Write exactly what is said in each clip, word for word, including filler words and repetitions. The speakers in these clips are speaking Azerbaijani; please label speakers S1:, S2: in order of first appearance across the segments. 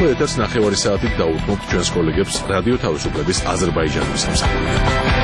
S1: ახლა ეთერს ნახევარი საათით დაუთმობთ ჩვენს კოლეგებს რადიო თავისუფლების აზერბაიჯანის სამსახურიდან.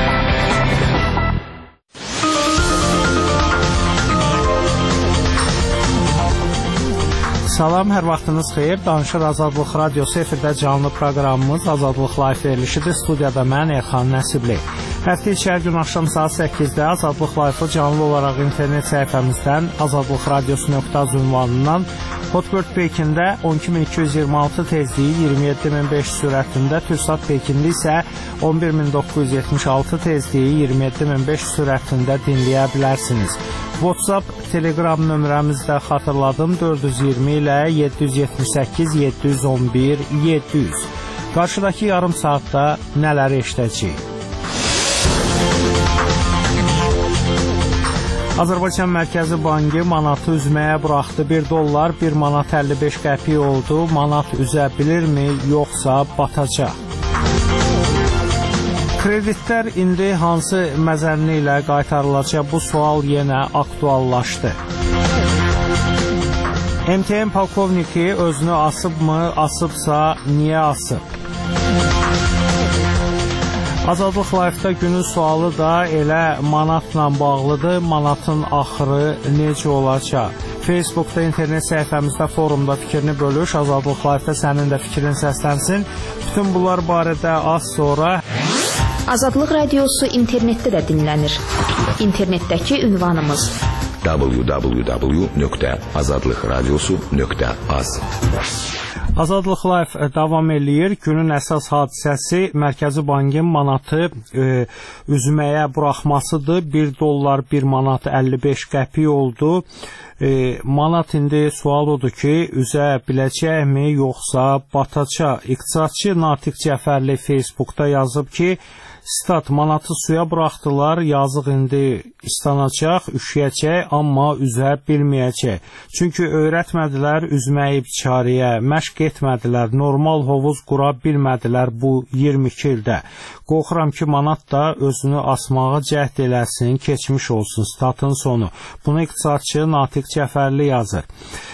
S2: Salam, hər vaxtınız xeyir. Danışır Azadlıq Radiosu efirdə canlı proqramımız Azadlıq Live verilişidir. Studiyada mən Elxan Nəsibli. Həftə içi hər gün axşam saat səkkizdə Azadlıq Live-ı canlı olaraq internet səhifəmizdən azadlıq radiosu nöqtə az ünvanından Hotbird Pekində on iki min iki yüz iyirmi altı tezliyi iyirmi yeddi min beş yüz sürətində, Türksat Pekində isə on bir min doqquz yüz yetmiş altı tezliyi iyirmi yeddi min beş yüz sürətində dinləyə bilərsiniz. WhatsApp, Telegram nömrəmizi də xatırladım dörd yüz iyirmi ilə yeddi yüz yetmiş səkkiz yeddi yüz on bir yeddi yüz. Qarşıdakı yarım saatda nələr eşidəcəyik? Azərbaycan Mərkəzi Bankı manatı üzməyə buraxdı. bir dollar bir manat əlli beş qəpik oldu. Manat üzə bilirmi, yoxsa batacaq? Kreditlər indi hansı məzənni ilə qaytarılacaq? Bu sual yenə aktuallaşdı. M T M polkovniki özünü asıbmı, asıbsa niyə asıb? Azadlıq Live-da günün sualı da elə manatla bağlıdır. Manatın axırı necə olacaq? Facebookda, internet səhifəmizdə, forumda fikrini bölüş. Azadlıq Live-da sənin də fikrin səslənsin. Bütün bunlar barədə az sonra...
S3: Azadlıq Radiosu internetdə də dinlənir. İnternetdəki ünvanımız w w w nöqtə azadlıq radiosu nöqtə az.
S2: Azadlıq Live davam eləyir. Günün əsas hadisəsi Mərkəzi Bankın manatı e, üzməyə buraxmasıdır. bir dollar bir manat əlli beş qəpik oldu. E, manat indi sual odur ki, üzə biləcəkmi, yoxsa batacaq? İqtisadçı Natiq Cəfərli Facebookda yazıb ki, stat, manatı suya buraxdılar, yazıq indi istanacaq, üşüyəcək, amma üzə bilməyəcək. Çünki öyrətmədilər üzməyi biçarəyə, məşq etmədilər, normal hovuz qura bilmədilər bu iyirmi iki ildə. Qorxuram ki, manat da özünü asmağa cəhd eləsin, keçmiş olsun, statın sonu. Bunu iqtisadçı Natiq Cəfərli yazır.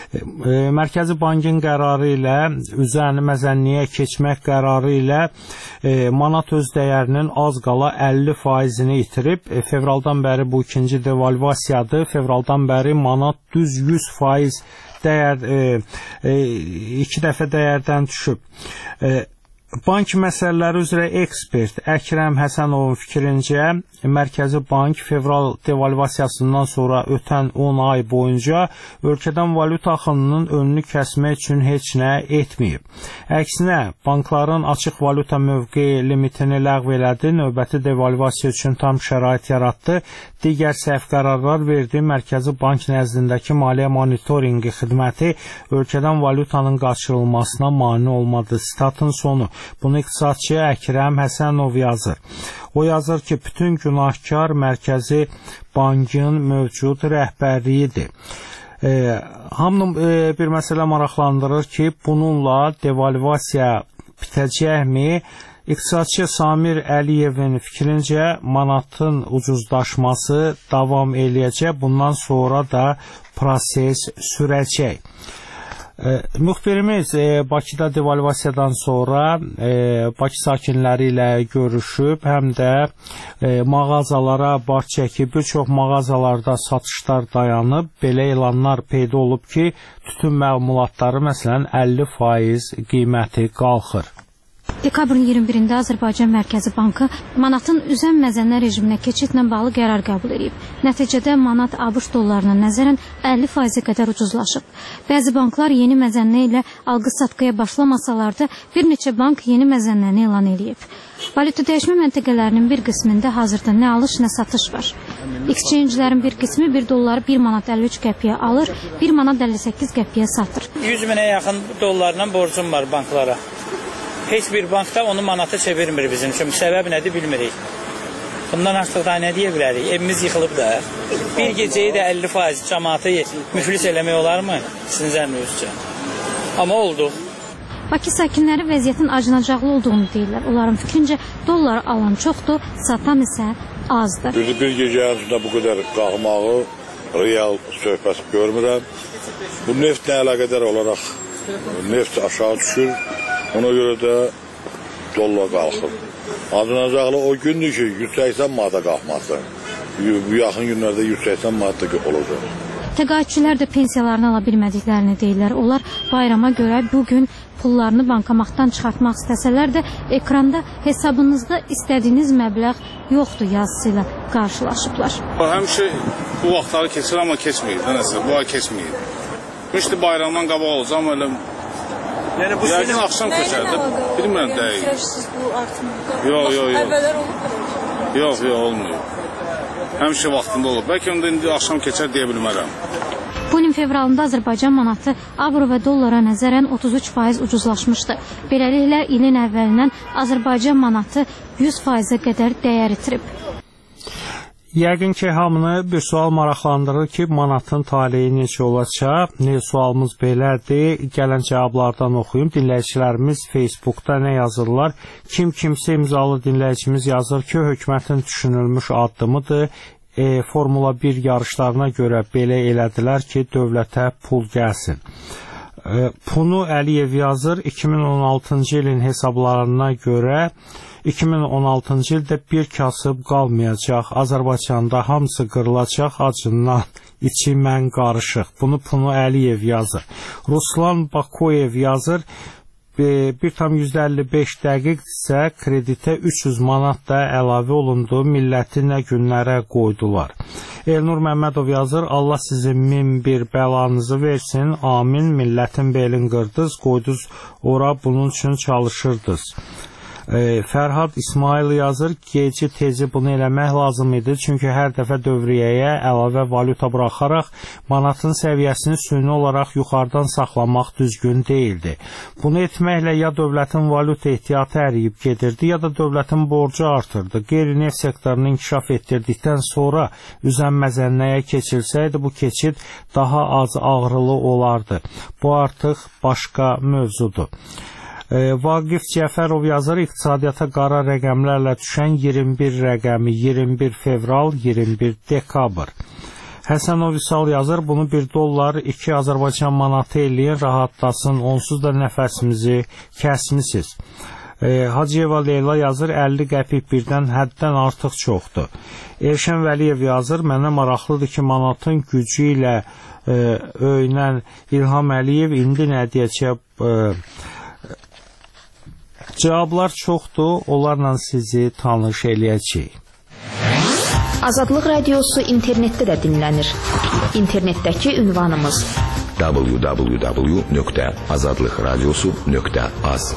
S2: Mərkəzi Bankın qərarı ilə, üzərini məzənniyə keçmək qərarı ilə e, manat öz dəyərinin az qala əlli faizini itirib. E, fevraldan bəri bu ikinci devalvasiyadır. Fevraldan bəri manat düz yüz faiz dəyər, e, e, iki dəfə dəyərdən düşüb. E, Bank məsələləri üzrə ekspert Əkrəm Həsənovun fikrincə, Mərkəzi Bank fevral devalvasiyasından sonra ötən on ay boyunca ölkədən valyuta axınının önünü kəsmək üçün heç nə etməyib. Əksinə, bankların açıq valyuta mövqeyi limitini ləğv elədi, növbəti devalvasiya üçün tam şərait yaratdı, digər səhv qərarlar verdi. Mərkəzi Bank nəzdindəki maliyyə monitorinqi xidməti ölkədən valyutanın qaçırılmasına mane olmadı. Statın sonu. Bunu iqtisadçı Əkrəm Həsənov yazır. O yazır ki, bütün günahkar Mərkəzi Bankın mövcud rəhbərliyidir. E, hamının e, bir məsələ maraqlandırır ki, bununla devalvasiya bitəcəkmi? İqtisadçı Samir Əliyevin fikrincə manatın ucuzlaşması davam eləyəcək. Bundan sonra da proses sürəcək. E, müxbirimiz e, Bakıda devalvasiyadan sonra e, Bakı sakinləri ilə görüşüb, həm də e, mağazalara baş çəkib, bir çox mağazalarda satışlar dayanıb, belə elanlar peyda olub ki, tütün məmulatları məsələn əlli faiz qiyməti qalxır.
S4: Dekabrın iyirmi birində Azərbaycan Mərkəzi Bankı manatın üzən məzənlər rejiminə keçidlə bağlı qərar qəbul edib. Nəticədə manat ABŞ dollarına nəzərən əlli faizə qədər ucuzlaşıb. Bəzi banklar yeni məzənlə ilə alqı-satqıya başlamasalar da bir neçə bank yeni məzənlərini elan edib. Valyuta dəyişmə məntəqələrinin bir qismində hazırda nə alış, nə satış var. Exchange-lərin bir qismi bir dolları bir manat əlli üç qəpiyə alır, bir manat əlli səkkiz qəpiyə satır.
S5: yüz minə yaxın dollarla borcum var banklara. Heç bir bankda onu manata çevirmir bizim üçün. Səbəb nədir bilmirik. Bundan artıq da nə deyə bilərik? Evimiz yıxılıb da. Bir gecəyi də əlli faiz cəmaatı müflis eləmək olarmı? Sizin zənnünüzcə. Amma oldu.
S4: Bakı sakinləri vəziyyətin acınacaqlı olduğunu deyirlər. Onların fikrincə dollar alan çoxdur, satan isə azdır.
S6: Bir, bir gecə ərzində bu qədər qalxmağı real söhbət görmürəm. Bu neftlə əlaqədar olaraq neft aşağı düşür. Ona görə də dollar qalxır. Ancaq o gündür ki, yüz səksən manata qalxması. Bu yaxın günlərdə yüz səksən manat da olacaq.
S4: Təqaüdçülər də pensiyalarını ala bilmədiklərini deyirlər. Onlar bayrama görə bugün pullarını bankomatdan çıxartmaq istəsələr də ekranda hesabınızda istədiyiniz məbləğ yoxdur yazısı ilə qarşılaşıblar.
S7: Həmişə bu vaxtları keçir, amma keçməyir. Nəsə, bu ay keçməyir. Müştü bayramdan qabaq olacaq, amma elə... Yəni bu yəqin axşam keçərdə, bilmirəm deyil.
S8: Fikirləşsiz bu artmır.
S7: Yox, yox, yox.
S8: Əvvəllər olub.
S7: Yox, yox, olmuyor. Həmişə vaxtında olur. Bəlkə onda indi axşam keçər deyə bilmərəm.
S4: Bu ilin fevralında Azərbaycan manatı avro və dollara nəzərən otuz üç faiz ucuzlaşmışdı. Beləliklə ilin əvvəlindən Azərbaycan manatı yüz faizə qədər dəyər itirib.
S2: Yəqin ki, hamını bir sual maraqlandırır ki, manatın taleyi necə olacaq? Ne sualımız belədir. Gələn cavablardan oxuyum. Dinləyicilərimiz Facebookda nə yazırlar? Kim kimsə imzalı dinləyicimiz yazır ki, hökumətin düşünülmüş addımıdır. E, Formula bir yarışlarına görə belə elədilər ki, dövlətə pul gəlsin. E, Punu Əliyev yazır, iki min on altıncı ilin hesablarına görə iki min on altıncı ildə bir kasıb qalmayacaq. Azərbaycanda hamısı qırılacaq acından. İçi mən qarışıq. Bunu Punu Əliyev yazır. Ruslan Bakoyev yazır. bir tam yüz əlli beş dəqiqdirsə kreditə üç yüz manat da əlavə olundu. Milləti nə günlərə qoydular. Elnur Məmmədov yazır. Allah sizin min bir bəlanızı versin. Amin. Millətin belin qırdız. Qoyduz ora bunun üçün çalışırdınız. E, Fərhad İsmail yazır, geci tezi bunu eləmək lazım idi, çünki hər dəfə dövriyyəyə əlavə valyuta buraxaraq manatın səviyyəsini süni olaraq yuxarıdan saxlamaq düzgün deyildi. Bunu etməklə ya dövlətin valyuta ehtiyatı əriyib gedirdi, ya da dövlətin borcu artırdı. Qeyri-neft sektorunu inkişaf etdirdikdən sonra üzən məzənnəyə keçilsəydi, bu keçid daha az ağrılı olardı. Bu artıq başqa mövzudur. Vaqif Cəfərov yazır, iqtisadiyyata qara rəqəmlərlə düşən iyirmi bir rəqəmi iyirmi bir fevral, iyirmi bir dekabr. Həsənov Vüsal yazır, bunu bir dollar iki Azərbaycan manatı eləyin, rahatlasın, onsuz da nəfəsimizi kəsmisiniz. E, Hacıyeva Leyla yazır, əlli qəpik birdən həddən artıq çoxdur. Elşən Vəliyev yazır, mənə maraqlıdır ki, manatın gücü ilə e, öyünən İlham Əliyev indi nə deyəcək? E, Cavablar çoxdur, onlarla sizi tanış eləyəcəyik.
S3: Azadlıq Radiosu internetdə də dinlənir. İnternetdəki ünvanımız w w w nöqtə azadlıq radiosu nöqtə az.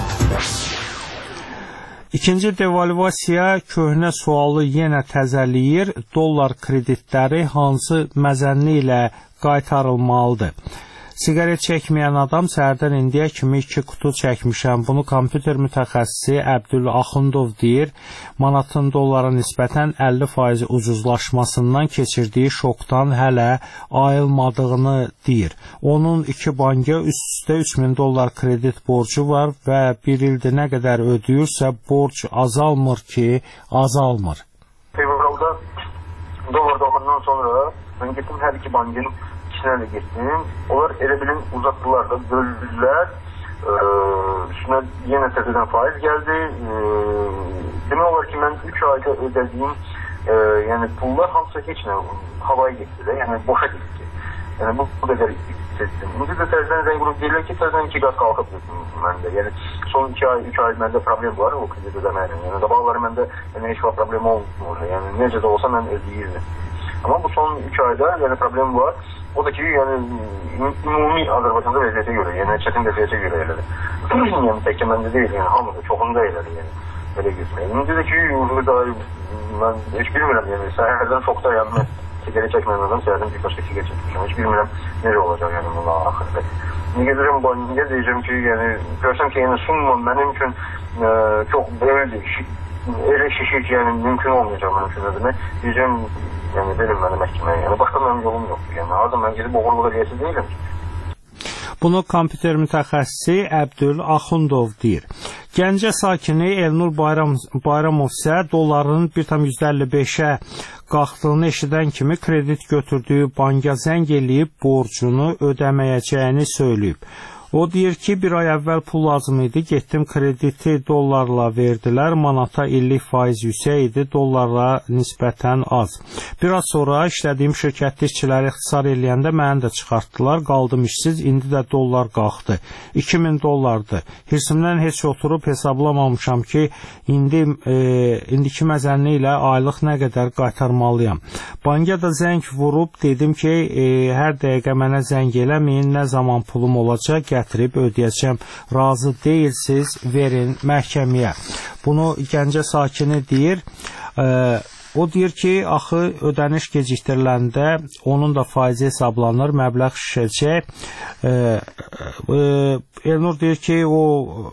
S2: İkinci devalvasiya köhnə sualı yenə təzəliyir. Dollar kreditləri hansı məzənni ilə qaytarılmalıdır? Siqaret çəkməyən adam səhərdən indiyə kimi iki qutu çəkmişəm. Bunu kompüter mütəxəssisi Əbdül Axundov deyir. Manatın dollara nisbətən əlli faiz ucuzlaşmasından keçirdiyi şokdan hələ ayılmadığını deyir. Onun iki banka üst-üstə üç min dollar kredit borcu var və bir ildir nə qədər ödəyirsə borc azalmır ki, azalmır.
S9: Fevralda dolar doğandan sonra mən getdim hər iki bankın içine geçtim. Onlar elə bilin uzattılar da böldüler. Ee, üstüne yine tepeden faiz geldi. Ee, demek olur ki ben üç ayda ödediğim e, yani pullar hamısı hiç ne havaya gitti de yani boşa gitti. Yani bu, bu kadar hissettim. Şimdi de tersten zengin grup değiller ki tersten iki kat kalkıp gittim ben de. Yani son iki ay, üç ay bende problem var o kredi ödemeyle. Yani sabahları bende yani hiç var problem olmuyor. Yani nece de olsa ben ödeyirdim. Ama bu son üç ayda yani problem var. O da ki yani ümumi Azerbaycan'da vəziyyətə görə, yəni çətin vəziyyətə görə elədi. Yəni təkcə məndə deyil, yəni hamıda, çoxunda elədi, yəni belə getmək. İndi də ki, burada mən heç bilmirəm, yəni səhərdən çoxda yəni mən siqaret çəkməyən adam səhərdən bir başqa siqaret çəkmişəm. Heç bilmirəm necə olacaq yəni bununla axırda. İndi gedirəm bankaya deyəcəm ki, yəni görsəm ki, yəni summa mənim üçün e, çox böyükdür. Elə şişir ki, yəni mümkün olmayacaq mənim üçün ödəmək. Deyəcəm yani benim mənim məhkəməyə. Yəni başqa mənim yolum yoxdur. Yəni harada mən gedib oğurluq eləyəsi deyiləm ki.
S2: Bunu kompüter mütəxəssisi Əbdül Axundov deyir. Gəncə sakini Elnur Bayram, Bayramov isə dolların bir tam yüz əlli beşə qalxdığını eşidən kimi kredit götürdüyü banka zəng eləyib borcunu ödəməyəcəyini söyləyib. O deyir ki, bir ay əvvəl pul lazım idi, getdim krediti dollarla verdilər, manata illik faiz yüksək idi, dollarla nisbətən az. Biraz sonra işlədiyim şirkətli işçiləri ixtisar eləyəndə məni də çıxartdılar, qaldım işsiz, indi də dollar qalxdı. iki min dollardır. Hirsimdən heç oturub hesablamamışam ki, indi e, indiki məzənli ilə aylıq nə qədər qaytarmalıyam. Banka da zəng vurub, dedim ki, e, hər dəqiqə mənə zəng eləməyin, nə zaman pulum olacaq, gətirib ödəyəcəm. Razı deyilsiz, verin məhkəməyə. Bunu Gəncə sakini deyir. E, O deyir ki, axı ödəniş geciktiriləndə onun da faizi hesablanır, məbləğ şişəcək. E, e, Elnur deyir ki, o,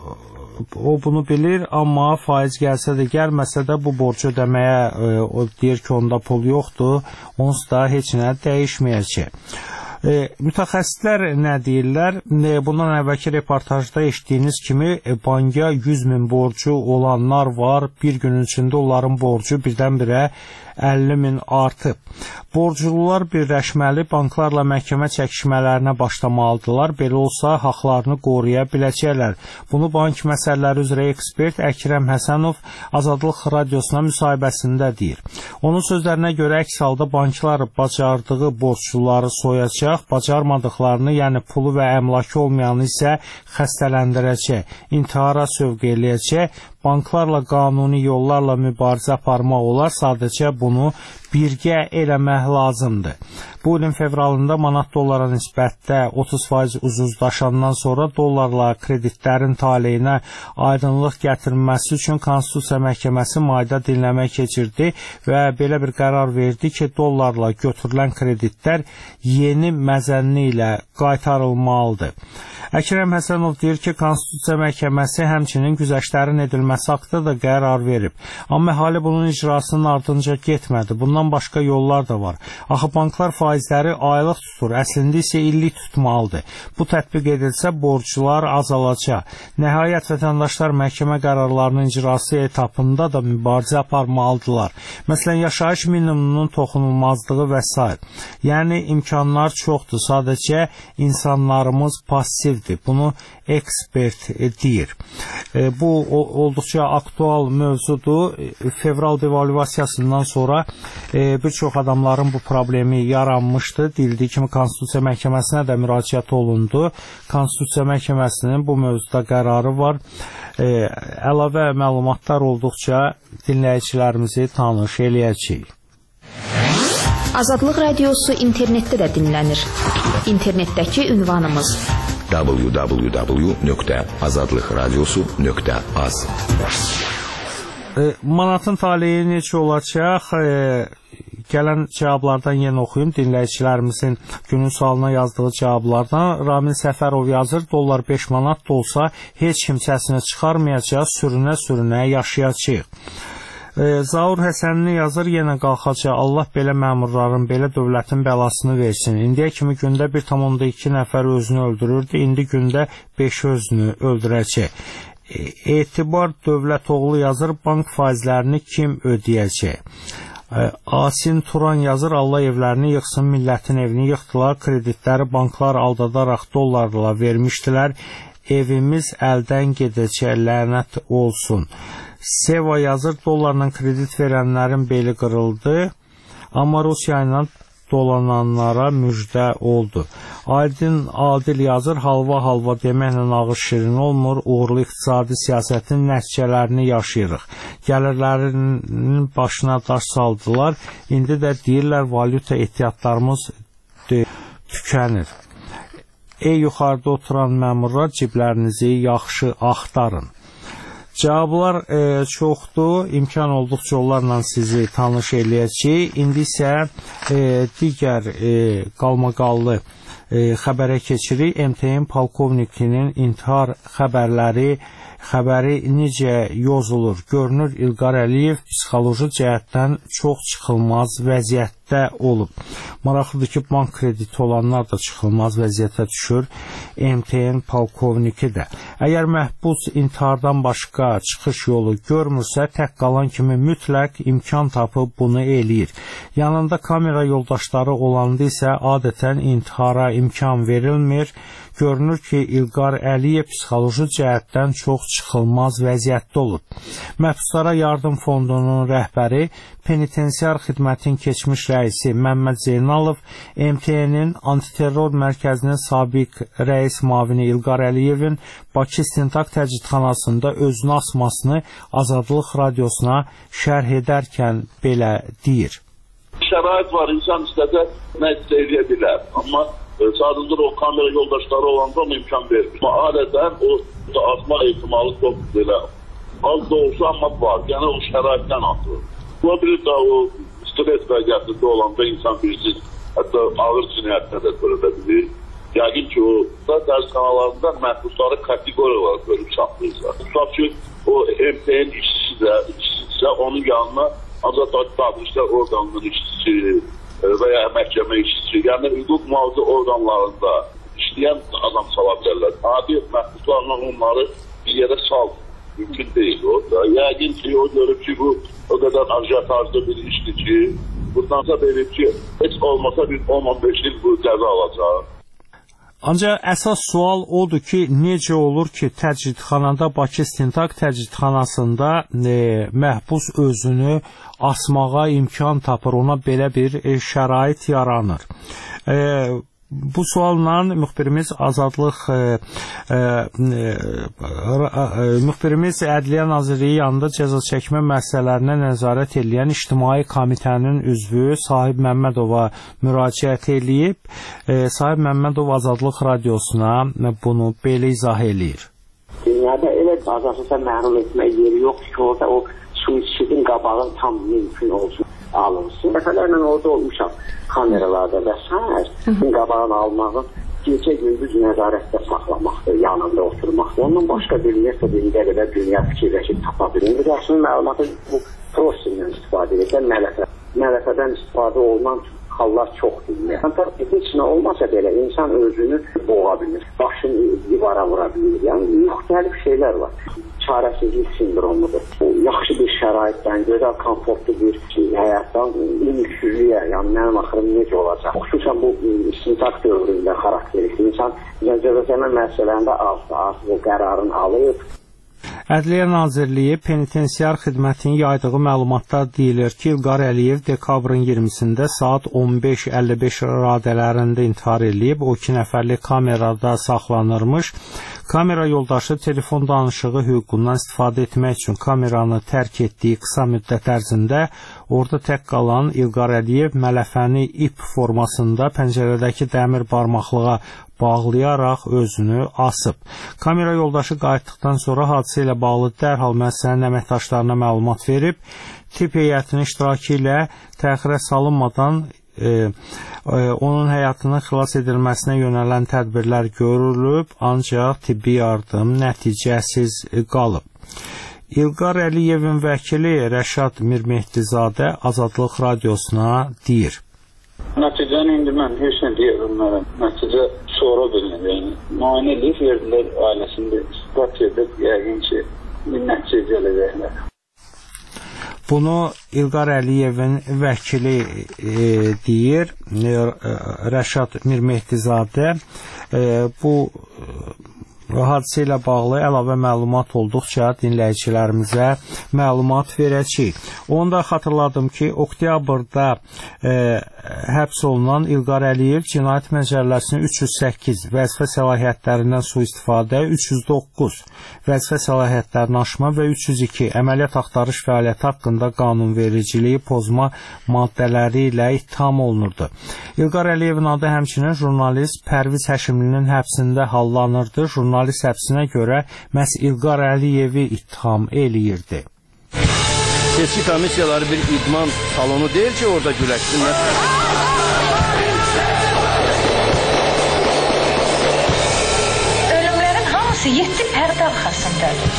S2: o bunu bilir, amma faiz gəlsə də gəlməsə də bu borcu ödəməyə, e, o deyir ki, onda pul yoxdur, onsuz da heç nə dəyişməyəcək. E, mütəxəssislər nə deyirlər? E, bundan əvvəlki reportajda eşitdiyiniz kimi e, banka yüz min borcu olanlar var. Bir günün içində onların borcu birdən-birə əlli min artıb. Borclular birləşməli, banklarla məhkəmə çəkişmələrinə başlamalıdırlar. Belə olsa, haqlarını qoruya biləcəklər. Bunu bank məsələləri üzrə ekspert Əkrəm Həsənov Azadlıq Radiosuna müsahibəsində deyir. Onun sözlərinə görə əks halda banklar bacardığı borcluları soyacaq, bacarmadıqlarını, yəni pulu və əmlakı olmayanı isə xəstələndirəcək, intihara sövq eləyəcək. Banklarla qanuni yollarla mübarizə aparmaq olar, sadəcə bunu birgə eləmək lazımdır. Bu ilin fevralında manat dollara nisbətdə otuz faiz ucuzlaşandan sonra dollarla kreditlərin taleyinə aydınlıq gətirilməsi üçün Konstitusiya Məhkəməsi mayda dinləmə keçirdi və belə bir qərar verdi ki, dollarla götürülən kreditlər yeni məzənni ilə qaytarılmalıdır. Əkrəm Həsənov deyir ki, Konstitusiya Məhkəməsi həmçinin güzəştlərin edilməsi haqqında da qərar verib. Amma əhali bunun icrasının ardınca getmədi. Bundan başqa yollar da var. Axı banklar faizləri aylıq tutur, əslində isə illik tutmalıdır. Bu tətbiq edilsə borclar azalacaq. Nəhayət vətəndaşlar məhkəmə qərarlarının icrası etapında da mübarizə aparmalıdırlar. Məsələn, yaşayış minimumunun toxunulmazlığı və s. Yəni imkanlar çoxdur, sadəcə insanlarımız passivdir. Bunu ekspert deyir. Bu olduqca aktual mövzudur. Fevral devalvasiyasından sonra bir çox adamların bu problemi yaranmışdı. Deyildiyi kimi Konstitusiya Məhkəməsinə də müraciət olundu. Konstitusiya Məhkəməsinin bu mövzuda qərarı var. Əlavə məlumatlar olduqca dinləyicilərimizi tanış eləyəcəyik.
S3: Azadlıq Radiosu internetdə də dinlənir. İnternetdəki ünvanımız w w w nöqtə azadlıq radiosu nöqtə az.
S2: E, manatın taleyi necə olacaq? E, gələn cavablardan yenə oxuyum. Dinləyicilərimizin günün sualına yazdığı cavablardan. Ramin Səfərov yazır, dollar beş manat da olsa heç kim səsini çıxarmayacaq, sürünə-sürünə yaşayacaq. E, Zaur Həsənli yazır, yenə qalxacaq. Allah belə məmurların, belə dövlətin bəlasını versin. İndiyə kimi gündə bir tam iki nəfər özünü öldürürdü, indi gündə beş özünü öldürəcək. E, Etibar Dövlətoğlu yazır, bank faizlərini kim ödəyəcək? E, Asin Turan yazır, Allah evlərini yıxsın, millətin evini yıxdılar, kreditləri banklar aldadaraq dollarla vermişdilər, evimiz əldən gedəcək, lənət olsun. Seva yazır, dollarla kredit verənlərin beli qırıldı, amma Rusiya ilə dolananlara müjdə oldu. Aydın Adil yazır, halva halva deməklə ağır şirin olmur, uğurlu iqtisadi siyasətin nəticələrini yaşayırıq. Gəlirlərinin başına daş saldılar, indi də deyirlər, valyuta ehtiyatlarımız tükənir. Ey yuxarıda oturan məmurlar, ciblərinizi yaxşı axtarın. Cavablar e, çoxdur, imkan olduqca onlarla sizi tanış eləyəcək. İndi isə e, digər e, qalmaqallı e, xəbərə keçirik. M T M polkovnikinin intihar xəbərləri xəbəri necə yozulur? Görünür, İlqar Əliyev psixoloji cəhətdən çox çıxılmaz vəziyyətdə olub. Maraqlıdır ki, bank krediti olanlar da çıxılmaz vəziyyətə düşür. M T N polkovniki də. Əgər məhbus intihardan başqa çıxış yolu görmürsə, tək qalan kimi mütləq imkan tapıb bunu eləyir. Yanında kamera yoldaşları olanda isə adətən intihara imkan verilmir. Görünür ki, İlqar Əliyev psixoloji cəhətdən çox çıxılmaz vəziyyətdə olub. Məhbuslara Yardım Fondunun rəhbəri, penitensiar xidmətin keçmiş rəisi Məmməd Zeynalov, M T N-in antiterror mərkəzinin sabiq rəis mavini İlqar Əliyevin Bakı İstintaq Təcridxanasında özünü asmasını Azadlıq Radiosuna şərh edərkən belə deyir.
S10: Şərait var, insan istəsə nə istəyə bilər, amma sadəcə o kamera yoldaşları olanda ona imkan verir. Amma adətən o asma ehtimalı çox belə az da olsa amma var. Yəni o şəraitdən atır. Bu bir də o stres vəziyyətində olanda insan birisi hətta ağır cinayətdə də törədə bilir. Yəqin ki, o da dərsxanalarında məhbusları kateqoriyalar görüb saxlayırlar. Tutaq ki, o M T N işçisi də, işçisi də onun yanına ancaq davranışlar orqanının işçisi və ya məhkəmə işçisi, yəni hüquq mühafizə orqanlarında işləyən adam sala bilərlər. Adi məhbuslarla onları bir yerə sal mümkün deyil o. Yəqin ki, o görüb ki, bu o qədər ajiyatajlı bir işdir ki, buradansa verib ki, heç olmasa bir on on beş il bu cəza alacaq.
S2: Ancaq əsas sual odur ki, necə olur ki, təcridxanada, Bakı İstintaq Təcridxanasında e, məhbus özünü asmağa imkan tapır, ona belə bir e, şərait yaranır. E, Bu sualla müxbirimiz Azadlıq e, e, e, müxbirimiz Ədliyyə Nazirliyi yanında cəza çəkmə məsələlərinə nəzarət edən İctimai Komitənin üzvü Sahib Məmmədova müraciət eləyib. E, Sahib Məmmədov Azadlıq Radiosuna bunu belə izah eləyir.
S11: Dünyada elə azadlıqda məhrum etmək yeri yoxdur ki, orada o suisidin qabağı tam mümkün olsun. Alınsın. Dəfələrlə orada olmuşam kameralarda və səhər qabağını almağın gecə gündüz nəzarətdə saxlamaqdır, yanında oturmaqdır. Ondan başqa bir metod indi qədər dünya fikirləşib tapa bilir. Bir əslində məlumatı bu prosesindən istifadə edirlər, mələfə. Mələfədən istifadə olunan hallar çoxdur. Yəni, heç nə olmasa belə insan özünü boğa bilir, başını divara vura bilir. Yəni, müxtəlif şeylər var. Çarəsizlik sindromudur. Yaxşı bir şəraitdən, gözəl, komfortlu bir həyatdan ümitsizliyə, yəni mənim axırım necə olacaq? Xüsusən bu istintaq dövründə xarakteristik. İnsan cəzaçəkmə məsələlərində az-az bu qərarın alıb.
S2: Ədliyyə Nazirliyi penitensiar xidmətinin yaydığı məlumatda deyilir ki, İlqar Əliyev dekabrın iyirmisində saat on beş əlli beş radələrində intihar edib, o iki nəfərlik kamerada saxlanırmış. Kamera yoldaşı telefon danışığı hüququndan istifadə etmək üçün kameranı tərk etdiyi qısa müddət ərzində orada tək qalan İlqar Əliyev mələfəni ip formasında pəncərədəki dəmir barmaqlığa bağlayaraq özünü asıb. Kamera yoldaşı qayıtdıqdan sonra hadisə ilə bağlı dərhal müəssisənin əməkdaşlarına məlumat verib, tibb heyətinin iştirakı ilə təxirə salınmadan E, e, onun həyatının xilas edilməsinə yönələn tədbirlər görülüb, ancaq tibbi yardım nəticəsiz qalıb. İlqar Əliyevin vəkili Rəşad Mirmehdizadə Azadlıq Radiosuna deyir.
S12: Nəticəni indi mən heç nə deyə bilmərəm. Nəticə sonra bilinir. Yəni, müayinə edib verdilər ailəsində ispat edib, yəqin ki, bir nəticə gələcəklər.
S2: Bunu İlqar Əliyevin vəkili e, deyir, e, Rəşad Mirmehdizadə. E, bu hadisə ilə bağlı əlavə məlumat olduqca dinləyicilərimizə məlumat verəcəyik. Onu da xatırladım ki, oktyabrda e, həbs olunan İlqar Əliyev Cinayət Məcəlləsinin üç yüz səkkiz vəzifə səlahiyyətlərindən sui-istifadə, üç yüz doqquz vəzifə səlahiyyətlərini aşma və üç yüz iki əməliyyat axtarış fəaliyyəti haqqında qanunvericiliyi pozma maddələri ilə ittiham olunurdu. İlqar Əliyevin adı həmçinin jurnalist Pərviz Həşimlinin həbsində hallanırdı. Jurnalist həbsinə görə məhz İlqar Əliyevi ittiham eləyirdi.
S13: Seçki komissiyaları bir idman salonu deyil ki, orada güləşsinlər.
S14: Ölümlərin hamısı yeddi pərdə arxasındadır.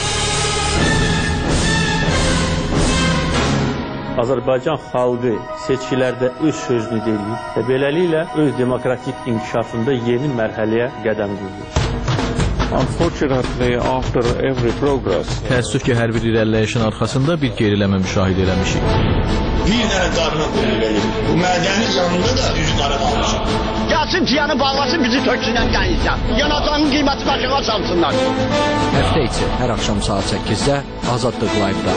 S15: Azərbaycan xalqı seçkilərdə öz sözünü deyir və beləliklə öz demokratik inkişafında yeni mərhələyə qədəm qoyur.
S1: Unfortunately, after every progress, təəssüf ki, hər bir irəliləyişin arxasında bir geriləmə müşahidə eləmişik.
S16: Bir dənə qarına qoyulur. Bu mədəni yanında da üz qara qalmışam. Gəlsin ciyanı bağlasın, bizi töksünən gəlirsən. Yanacağının qiyməti başına çalsınlar.
S17: Həftə içi hər axşam saat səkkizdə Azadlıq Live-da.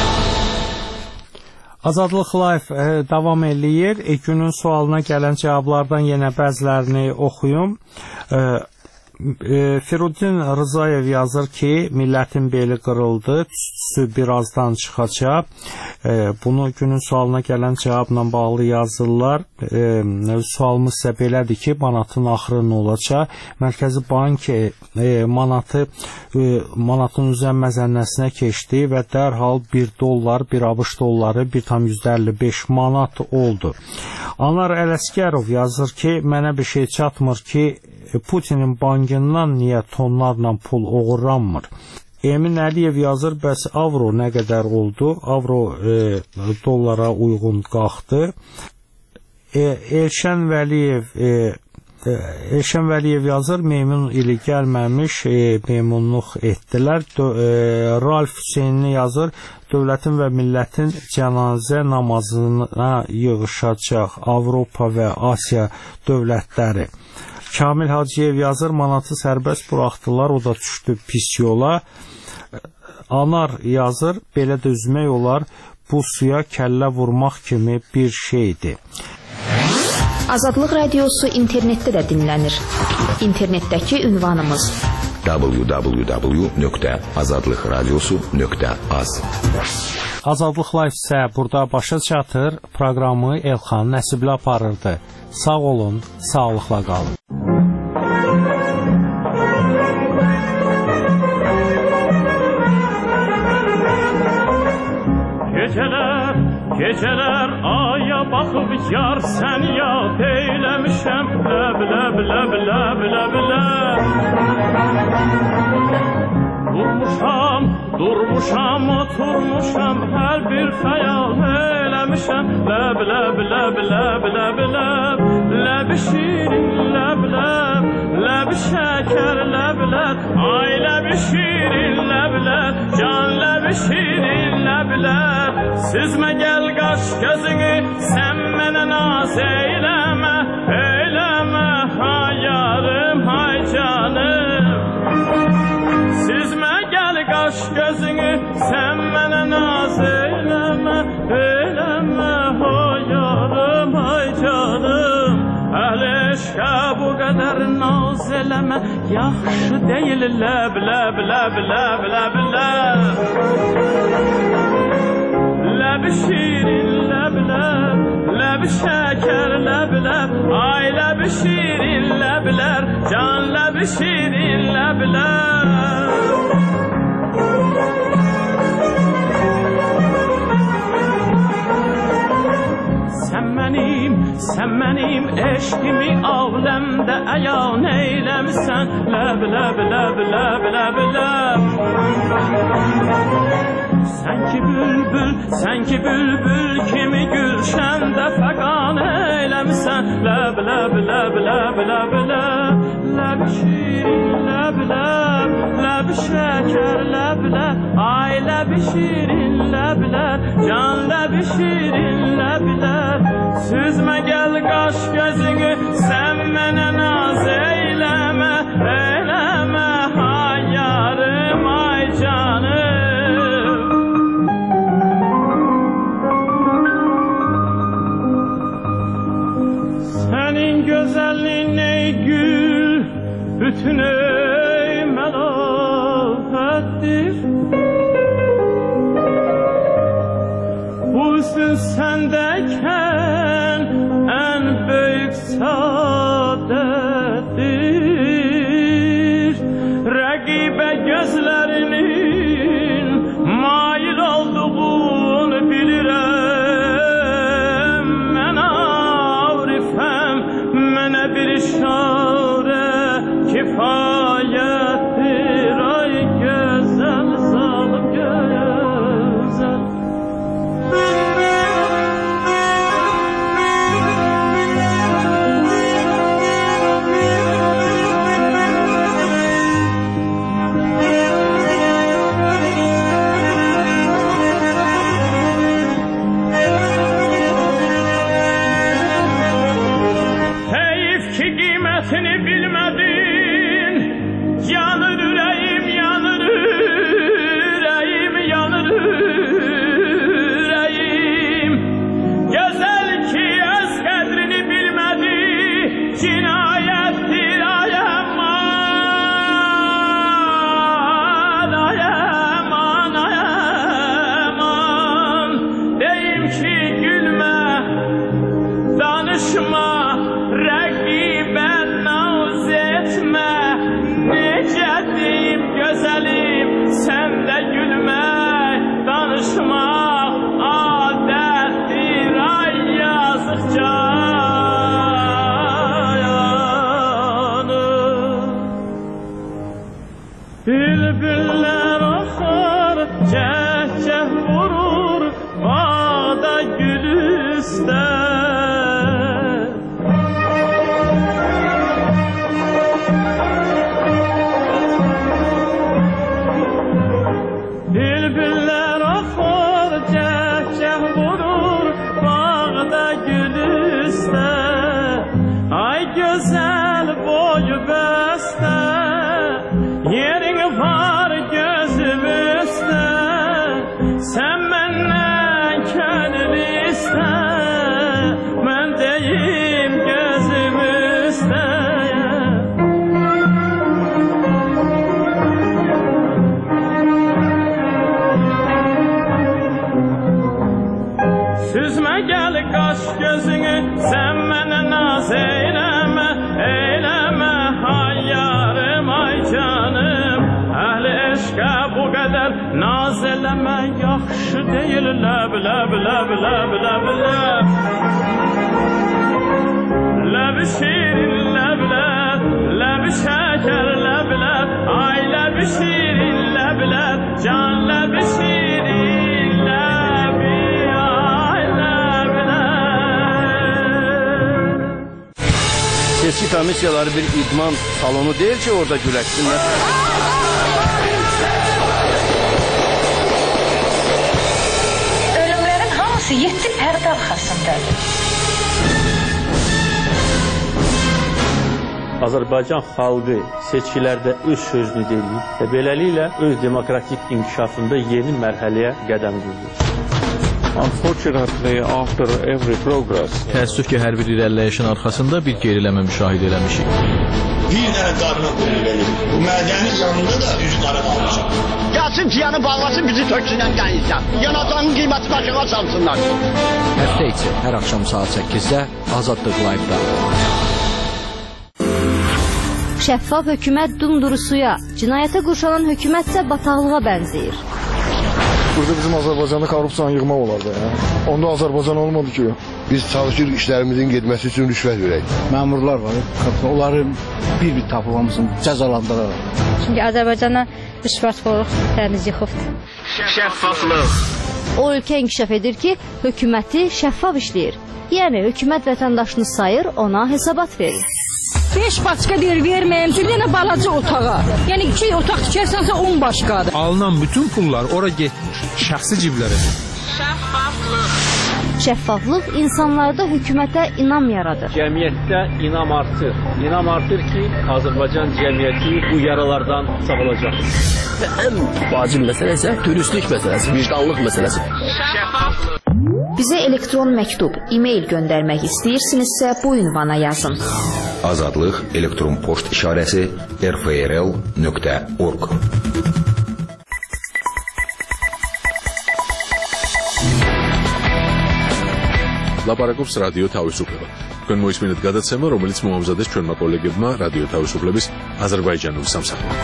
S2: Azadlıq Live e, davam eləyir. E, günün sualına gələn cavablardan yenə bəzilərini oxuyum. E, e, Firudin Rızayev yazır ki, millətin beli qırıldı, tüstüsü birazdan çıxacaq. E, bunu günün sualına gələn cavabla bağlı yazırlar. E, sualımız isə belədir ki, manatın axırı nə olacaq? Mərkəzi Bank e, manatı e, manatın üzən məzənnəsinə keçdi və dərhal bir dollar, bir ABŞ dolları bir tam yüzdə əlli beş manat oldu. Anar Ələskərov yazır ki, mənə bir şey çatmır ki, Putinin bankından niyə tonlarla pul oğurlanmır? Emin Əliyev yazır, bəs avro nə qədər oldu? Avro e, dollara uyğun qalxdı. E, Elşən Vəliyev e, e, Elşən Vəliyev yazır, meymun ili gəlməmiş e, meymunluq etdilər. Dö, e, Ralf Hüseynli yazır, dövlətin və millətin cənazə namazına yığışacaq Avropa və Asiya dövlətləri. Kamil Hacıyev yazır, manatı sərbəst buraxdılar, o da düşdü pis yola. Anar yazır, belə də üzmək olar, bu suya kəllə vurmaq kimi bir şeydir.
S3: Azadlıq Radiosu internetdə də dinlənir. İnternetdəki ünvanımız w w w nöqtə azadlıq radiosu nöqtə az.
S2: Azadlıq Live isə burada başa çatır. Proqramı Elxan Nəsibli aparırdı. Sağ olun, sağlıqla qalın.
S18: Gecələr, gecələr aya baxıb yar sən yad eyləmişəm, ləb, ləb, ləb, ləb, ləb, ləb. Durmuşam, durmuşam, oturmuşam, hər bir xəyal eləmişəm, ləb, ləb, ləb, ləb, ləb, ləb, ləb şirin, ləb, ləb, ləb şəkər, ləb, ləb, ay ləb şirin, ləb, ləb, can ləb şirin, ləb, ləb, süzmə gəl qaş gözünü, sən mənə naz eyləmə, eyləmə, hay yarım, hay canım. Süzmə gəl qaş gözünü, sən mənə naz eyləmə, eyləmə, hay yarım, hay canım. Əhl eşqə bu qədər naz eləmə, yaxşı deyil, ləb, ləb, ləb, ləb, ləb, ləb. Ləb şirin, ləb, ləb, ləb şəkər, ləb, ləb, ay ləb şirin, ləb, ləb, can ləb şirin, ləb, ləb. Sən mənim, sən mənim eşqimi aləmdə əyan eyləmisən, ləb, ləb, ləb, ləb, ləb, ləb. Sən ki bülbül, sən ki bülbül kimi gülşəndə fəqan eyləmisən, ləb, ləb, ləb, ləb, ləb, ləb, ləb şirin, ləb, ləb, ləb şəkər, ləb, ləb, ay ləb şirin, ləb, ləb, can ləb şirin, ləb, ləb, süzmə gəl qaş gözünü, sən mənə naz eyləmə, eyləmə, hay yarım, ay canım. Gözəlliyin ey gül, bütün ey məlafətdir. Bu hüsn səndəykən ən böyük saadətdir. Rəqibə gözlərinin mail olduğunu bilirəm. Mən arifəm, mənə bir işarə kifayətdir, ay göz. Bülbüller axar, cəhcəh vurur bağda gülüstə. Bülbüller axar, cəhcəh vurur bağda gülüstə. Ay gözəl boyu bəstə, yerin var gözüm üstə. Sən məndən könül istə, mən deyim gözüm üstə. Süzmə gəl qaş gözünü, sən mənə naz eyləmə, eyləmə hay yarım, ay canım. Əhli eşqə bu qədər naz eləmə, yaxşı deyil, ləb, ləb, ləb, ləb, ləb, ləb. Ləb şirin, ləb, ləb, ləb şəkər, ləb, ləb, ay ləb şirin, ləb, ləb, can ləb şirin, ləb, ay ləb, ləb.
S13: Seçki komissiyaları bir idman salonu deyil ki, orada güləşsinlər.
S14: Ölümlərin hamısı yeddi pərdə arxasındadır.
S15: Azərbaycan xalqı seçkilərdə öz sözünü deyir və beləliklə öz demokratik inkişafında yeni mərhələyə qədəm qoyur.
S1: Unfortunately, after every progress, təəssüf ki, hər bir irəliləyişin arxasında bir geriləmə müşahidə eləmişik.
S16: Bir dənə qarına qulluq edir. Bu mədəni canında da üz qara qalmışam. Gəlsin ciyanı bağlasın, bizi töksünən qənizdən. Yanacağın qiyməti başına salsınlar.
S17: Həftə içi hər axşam saat səkkizdə Azadlıq Live-da.
S19: Şəffaf hökumət dumdurusuya, cinayətə qurşanan hökumətsə bataqlığa bənzəyir.
S20: Burada bizim Azərbaycanda korrupsiyanı yığmaq olardı. Ya. Onda Azərbaycan olmadı ki.
S21: Biz çalışırıq işlərimizin getməsi üçün rüşvət verək.
S22: Məmurlar var, onları bir-bir tapılmasın, cəzalandıraraq.
S23: Çünki Azərbaycana rüşvətxorluq təmiz yıxıbdır.
S19: Şəffaflıq. O ölkə inkişaf edir ki, hökuməti şəffaf işləyir. Yəni, hökumət vətəndaşını sayır, ona hesabat verir.
S24: beş başqa deyir verməyim, bir dənə balaca otağa. Yəni iki otaq tikərsənsə on başqadır.
S25: Alınan bütün pullar ora getmir, şəxsi ciblərə.
S19: Şəffaflıq. Şəffaflıq insanlarda hökumətə inam yaradır.
S15: Cəmiyyətdə inam artır. İnam artır ki, Azərbaycan cəmiyyəti bu yaralardan sağalacaq.
S26: Və ən vacib məsələ isə dürüstlük məsələsi, vicdanlıq məsələsi.
S3: Şəffaflıq. Bizə elektron məktub, e-mail göndərmək istəyirsinizsə bu ünvana yazın.
S27: Azadlıq elektron poçt işarəsi r f r l nöqtə org.
S28: ლაპარაკობს რადიო თავისუფლება. თქვენ მოისმინეთ გადაცემა, რომელიც მოამზადეს ჩვენმა კოლეგებმა რადიო თავისუფლების აზერბაიჯანულ სამსახურში.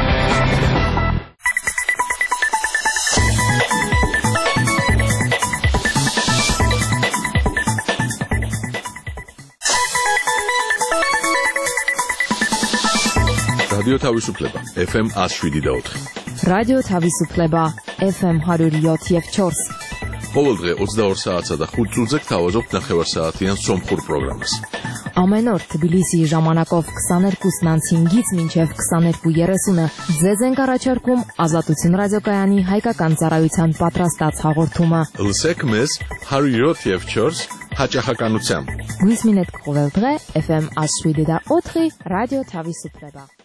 S28: რადიო თავისუფლება ეფ ემ ათს შვიდი და ოთხი.
S29: რადიო თავისუფლება ეფ ემ ҳадуд и ოთხ и чотиრი.
S28: ყოველდღე ოცდაორ საათსა და ხუთ წუთზე გთავაზობთ ნახევარსაათიან სომხურ პროგრამას.
S29: Ամեն օր Թբիլիսիի ժամանակով քսաներկուսն անցինգից մինչև քսաներկու երեսունը ձեզ ենք առաջարկում Ազատություն ռադիոկայանի հայկական ծառայության պատրաստած հաղորդումը։
S28: Լսեք մեզ հարյուր յոթ եւ չորս հաճախականությամբ։
S29: Գույս մինետ կողելդղե էֆ էմ աշվիդի դա օթղի ռադիո Թավիսուպլեբա։